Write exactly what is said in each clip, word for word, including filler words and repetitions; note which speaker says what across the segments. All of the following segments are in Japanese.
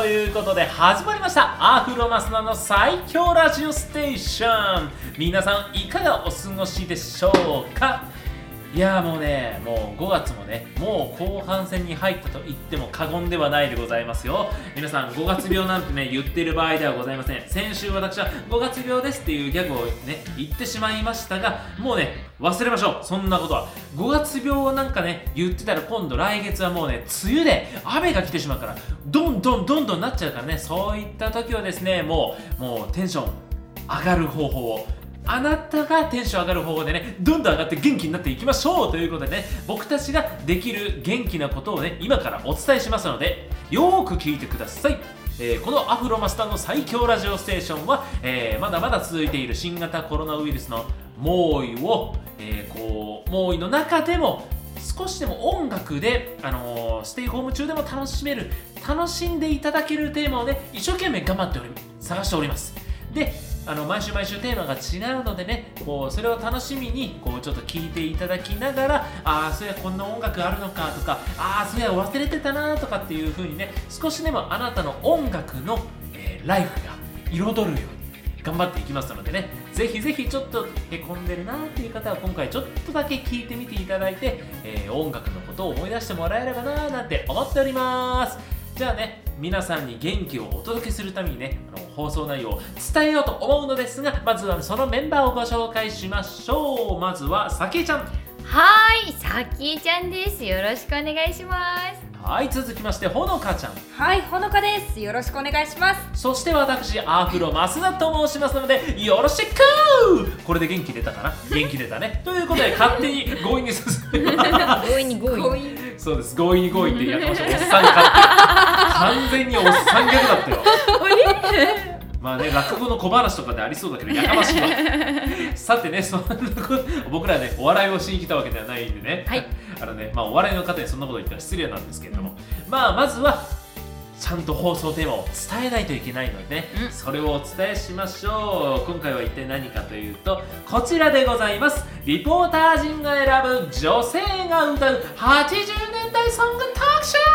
Speaker 1: ということで始まりましたアフロマスナの最強ラジオステーション。皆さんいかがお過ごしでしょうか。いやもうね、もうごがつもね、もう後半戦に入ったと言っても過言ではないでございますよ。皆さんごがつ病なんてね言ってる場合ではございません。先週私はごがつ病ですっていうギャグをね言ってしまいましたが、もうね忘れましょう、そんなことは。ごがつ病なんかね言ってたら今度来月はもうね梅雨で雨が来てしまうからどんどんどんどんなっちゃうからね、そういった時はですねもうもうテンション上がる方法を、あなたがテンション上がる方法でねどんどん上がって元気になっていきましょうということでね、僕たちができる元気なことをね今からお伝えしますのでよーく聞いてください。えー、このアフロマスターの最強ラジオステーションは、えー、まだまだ続いている新型コロナウイルスの猛威を、えー、こう猛威の中でも少しでも音楽で、あのー、ステイホーム中でも楽しめる、楽しんでいただけるテーマをね一生懸命頑張っており探しております。であの毎週毎週テーマが違うのでね、こうそれを楽しみにこうちょっと聞いていただきながら、ああそういやこんな音楽あるのかとか、ああそういや忘れてたなとかっていう風にね、少しでもあなたの音楽の、えー、ライフが彩るように頑張っていきますのでね、ぜひぜひちょっとへこんでるなっていう方は今回ちょっとだけ聞いてみていただいて、えー、音楽のことを思い出してもらえればななんて思っております。じゃあね、皆さんに元気をお届けするためにね、あの放送内容を伝えようと思うのですが、まずはそのメンバーをご紹介しましょう。まずはさきえちゃん。
Speaker 2: はい、さきえちゃんです。よろしくお願いします。
Speaker 1: はい、続きましてほのかちゃん。
Speaker 3: はい、ほのかです。よろしくお願いします。
Speaker 1: そして私アフロ増田と申しますのでよろしく。これで元気出たかな元気出たねということで勝手に強引に進めます
Speaker 2: 強引に強引。
Speaker 1: そうです、強引に強引ってやってました。おっさんが完全におっさんギャグだったよまあね、落語の小話とかでありそうだけどやかましいわさてね、そんなこと僕らねお笑いをしに来たわけではないんでね、
Speaker 2: はい、
Speaker 1: あのね、まあお笑いの方にそんなこと言ったら失礼なんですけれども、まあまずはちゃんと放送テーマを伝えないといけないのでね、うん、それをお伝えしましょう。今回は一体何かというとこちらでございます。リポーター陣が選ぶ女性が歌うはちじゅうねんだいソング特集。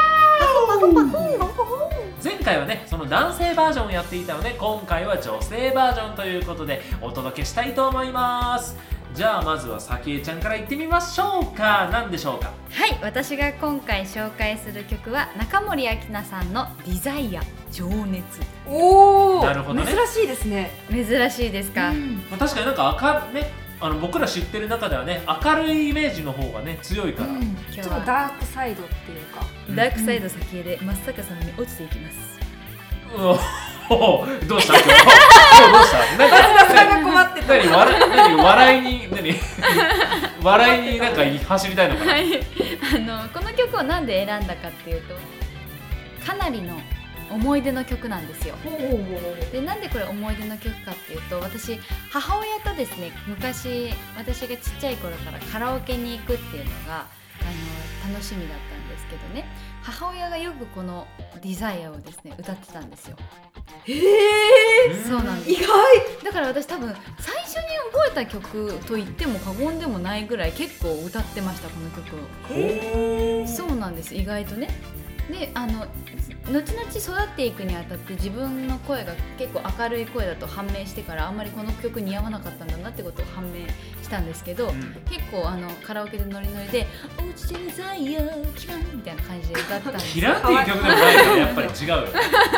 Speaker 1: 前回はねその男性バージョンをやっていたので今回は女性バージョンということでお届けしたいと思います。じゃあまずはさきえちゃんからいってみましょうか。何でしょうか。
Speaker 2: はい、私が今回紹介する曲は中森明菜さんのデザイア情熱。
Speaker 3: おー、
Speaker 1: なるほどね、
Speaker 3: 珍しいですね。
Speaker 2: 珍しいですか、うん、
Speaker 1: まあ、確かになんか明るね、あの僕ら知ってる中ではね明るいイメージの方がね強いから、うん、
Speaker 3: 今日はちょっとダークサイドっていうか、
Speaker 2: うん、ダークサイド先へで真っ逆さまに落ちていきます。
Speaker 1: おおどうした今日今日どうした。
Speaker 3: 松田さんが困ってた。
Speaker 1: 何笑何笑いに何笑いになんか走りたいのかな、
Speaker 2: はい、あのこの曲をなんで選んだかっていうとかなりの思い出の曲なんですよ。でなんでこれ思い出の曲かっていうと、私母親とですね昔私がちっちゃい頃からカラオケに行くっていうのがあの楽しみだったんですけどね、母親がよくこのデザイアをですね歌ってたんですよ。
Speaker 3: へー、
Speaker 2: そうなんです。
Speaker 3: 意外
Speaker 2: だから私多分最初に覚えた曲と言っても過言でもないぐらい結構歌ってました、この曲を。
Speaker 3: へー、
Speaker 2: そうなんです、意外とね。であの後々育っていくにあたって自分の声が結構明るい声だと判明してからあんまりこの曲似合わなかったんだなってことを判明したんですけど、うん、結構あのカラオケでノリノリで「おうちでデザイアキラン」みたいな感じで歌ったんです
Speaker 1: キランっていう曲でもないからやっぱり違うよ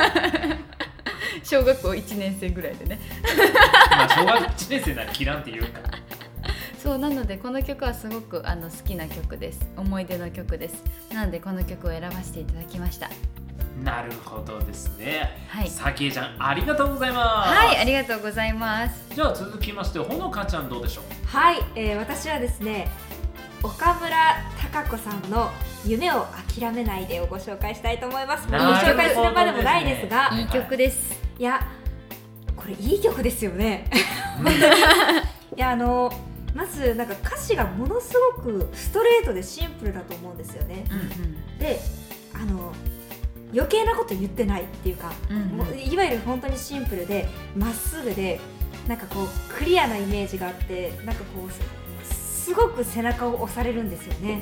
Speaker 2: 小学校いちねん生ぐらいでね
Speaker 1: まあ小学校いちねん生ならキランって言うか
Speaker 2: そうなのでこの曲はすごくあの好きな曲です。思い出の曲です。なのでこの曲を選ばせていただきました。
Speaker 1: なるほどですね。
Speaker 2: はい、
Speaker 1: さきえちゃんありがとうございます。
Speaker 2: はい、ありがとうございます。
Speaker 1: じゃあ続きましてほのかちゃんどうでしょう。
Speaker 3: はい、えー、私はですね岡村孝子さんの夢を諦めないでをご紹介したいと思います。ご紹介するまでもないですが、
Speaker 2: いい曲です。
Speaker 3: いやこれいい曲ですよねいやあのまずなんか歌詞がものすごくストレートでシンプルだと思うんですよね、うんうん、であの余計なこと言ってないっていうか、うんうん、もういわゆる本当にシンプルでまっすぐでなんかこうクリアなイメージがあってなんかこうすごく背中を押されるんですよね、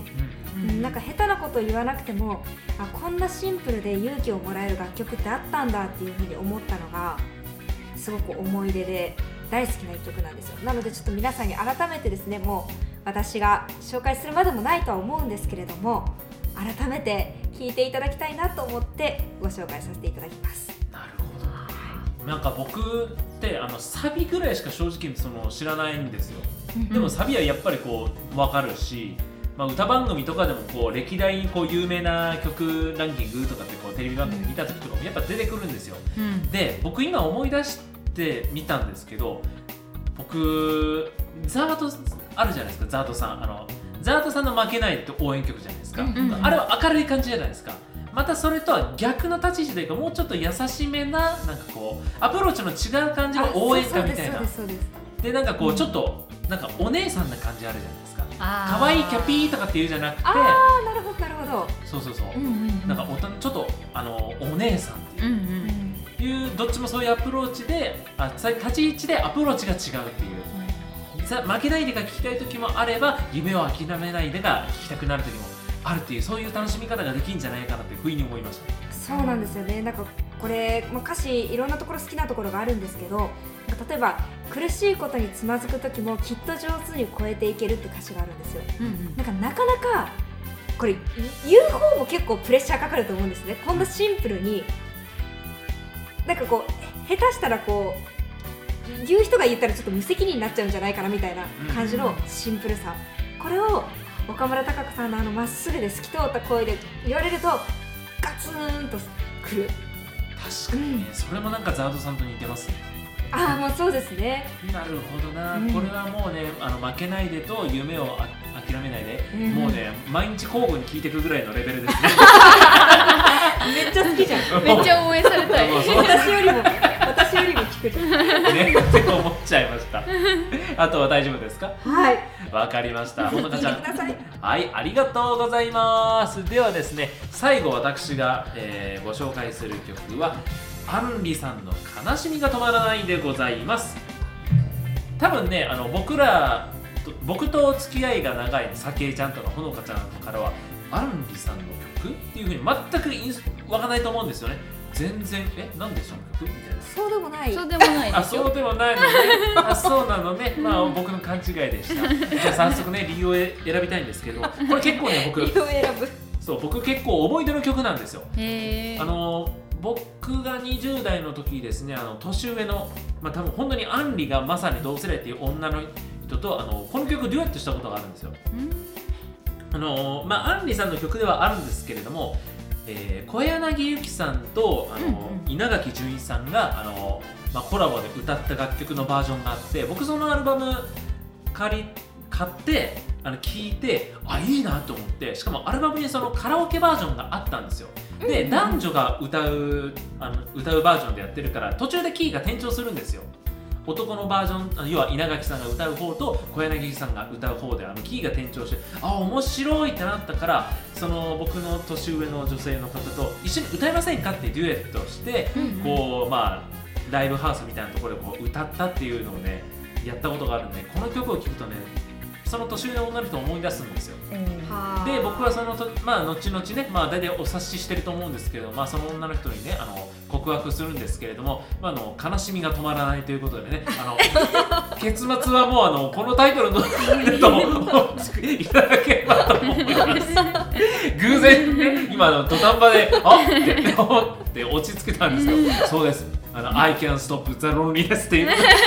Speaker 3: うん、なんか下手なこと言わなくても、あ、こんなシンプルで勇気をもらえる楽曲ってあったんだっていうふうに思ったのがすごく思い出で大好きな一曲なんですよ。なのでちょっと皆さんに改めてですね、もう私が紹介するまでもないとは思うんですけれども、改めて聴いていただきたいなと思ってご紹介させていただきます。
Speaker 1: なるほど。なんか僕ってあのサビぐらいしか正直その知らないんですよ。でもサビはやっぱりこう分かるし、まあ、歌番組とかでもこう歴代こう有名な曲ランキングとかってこうテレビ番組見た時とかもやっぱ出てくるんですよ、うん、で僕今思い出してみたんですけど、僕ザートあるじゃないですか。ザートさん、あのザートさんの負けないって応援曲じゃないですか、うんうんうん、あれは明るい感じじゃないですか。またそれとは逆の立ち位置というか、もうちょっと優しめな、なんかこうアプローチの違う感じの応援歌みたいな。でなんかこうちょっとなんかお姉さんな感じあるじゃないですか。可愛いキャピーとかって言うじゃなくて、
Speaker 3: ああ、なるほどなるほど。
Speaker 1: そうそうそう、うんうんうん、なんかおちょっとあのお姉さんっていう、うんうん、いうどっちもそういうアプローチで、あ、立ち位置でアプローチが違うっていう、うん、さ負けないでが聞きたい時もあれば、夢を諦めないでが聞きたくなる時もあるっていう、そういう楽しみ方ができるんじゃないかなっていうふうに思いました。
Speaker 3: そうなんですよね。なんかこれ、まあ、歌詞いろんなところ好きなところがあるんですけど、例えば苦しいことにつまずく時もきっと上手に超えていけるって歌詞があるんですよ、うんうん、なんかなかなかこれ言う方も結構プレッシャーかかると思うんですね。こんなシンプルになんかこう下手したらこう言う人が言ったらちょっと無責任になっちゃうんじゃないかなみたいな感じのシンプルさ、これを岡村孝子さんのあのまっすぐで透き通った声で言われるとガツンとくる。
Speaker 1: 確かにね、うん、それもなんかザードさんと似てますね。
Speaker 3: ああ、もうそうですね。
Speaker 1: なるほどな、うん、これはもうね、あの負けないでと夢をあ諦めないで、うん、もうね毎日交互に聴いていくぐらいのレベルですね。
Speaker 3: めっちゃ好きじゃん。
Speaker 2: めっちゃ応援されたい。
Speaker 3: 私よりも私よりも聞くじゃん
Speaker 1: ねって思っちゃいました。あとは大丈夫ですか？
Speaker 3: はい、
Speaker 1: わかりました。ほのかちゃん、はい、ありがとうございます。ではですね、最後私が、えー、ご紹介する曲はアンリさんの悲しみが止まらないでございます。多分ね、あの僕らと僕とお付き合いが長いさきえちゃんとかほのかちゃんからはアンリさんの曲っていう風に全くインスわかんないと思うんですよね。全然えなんでその曲みたいな。
Speaker 3: そうでもない。
Speaker 2: そうでもない。
Speaker 1: あ、そうでもないのね。あ、そうなのね。まあ僕の勘違いでした。じゃあ早速ね理由を選びたいんですけど、これ結構ね僕
Speaker 3: 理由を選ぶ。
Speaker 1: そう僕結構思い出の曲なんですよ。
Speaker 2: へー。
Speaker 1: あの僕がにじゅう代の時ですね、あの年上の、まあ、多分本当にアンリがまさに同世代っていう女の人とあのこの曲デュエットしたことがあるんですよ。あのまあ、アンリさんの曲ではあるんですけれども、えー、小柳ゆきさんとあの、うんうん、稲垣潤一さんがあの、まあ、コラボで歌った楽曲のバージョンがあって、僕そのアルバム借り買ってあの聴いて、あ、いいなと思って、しかもアルバムにそのカラオケバージョンがあったんですよ。で、男女が歌うあの歌うバージョンでやってるから、途中でキーが転調するんですよ。男のバージョン、要は稲垣さんが歌う方と小柳さんが歌う方であのキーが転調して、あ、面白いってなったから、その僕の年上の女性の方と一緒に歌いませんかってデュエットして、うんうん、こうまあライブハウスみたいなところでこう歌ったっていうのをねやったことがあるんで、この曲を聴くとねその年上の女の人を思い出すんですよ、うん、で僕はそのと、まあ、後々ね、まあ、大体お察ししてると思うんですけど、まあ、その女の人にねあの告白するんですけれども、まあ、あの悲しみが止まらないということでね、あの結末はもうあのこのタイトルのといただければと思います偶然ね今の土壇場であって思って落ち着けたんですよ。そうです、あの I can stop the loneliness っていう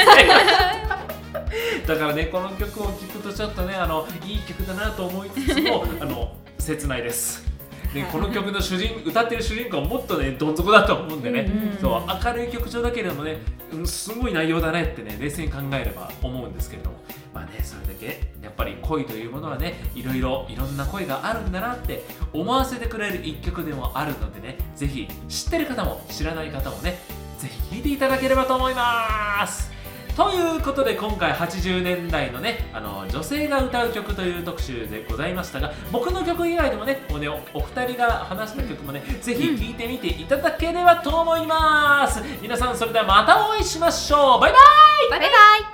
Speaker 1: だからね、この曲を聴くとちょっとね、あのいい曲だなと思いつつもあの切ないです。で、この曲の主人歌ってる主人公はもっとねどん底だと思うんでね、うんうん、そう明るい曲調だけれどもね、うん、すごい内容だねってね冷静に考えれば思うんですけれども、まあね、それだけやっぱり恋というものはね、いろいろいろんな恋があるんだなって思わせてくれる一曲でもあるのでね、ぜひ知ってる方も知らない方もね、ぜひ聴いていただければと思います。ということで今回はちじゅうねんだいのね、あの女性が歌う曲という特集でございましたが、僕の曲以外でもね、もうね お, お二人が話した曲もね、うん、ぜひ聴いてみていただければと思います。皆さん、それではまたお会いしましょう。バイバイ。
Speaker 2: バイバイ。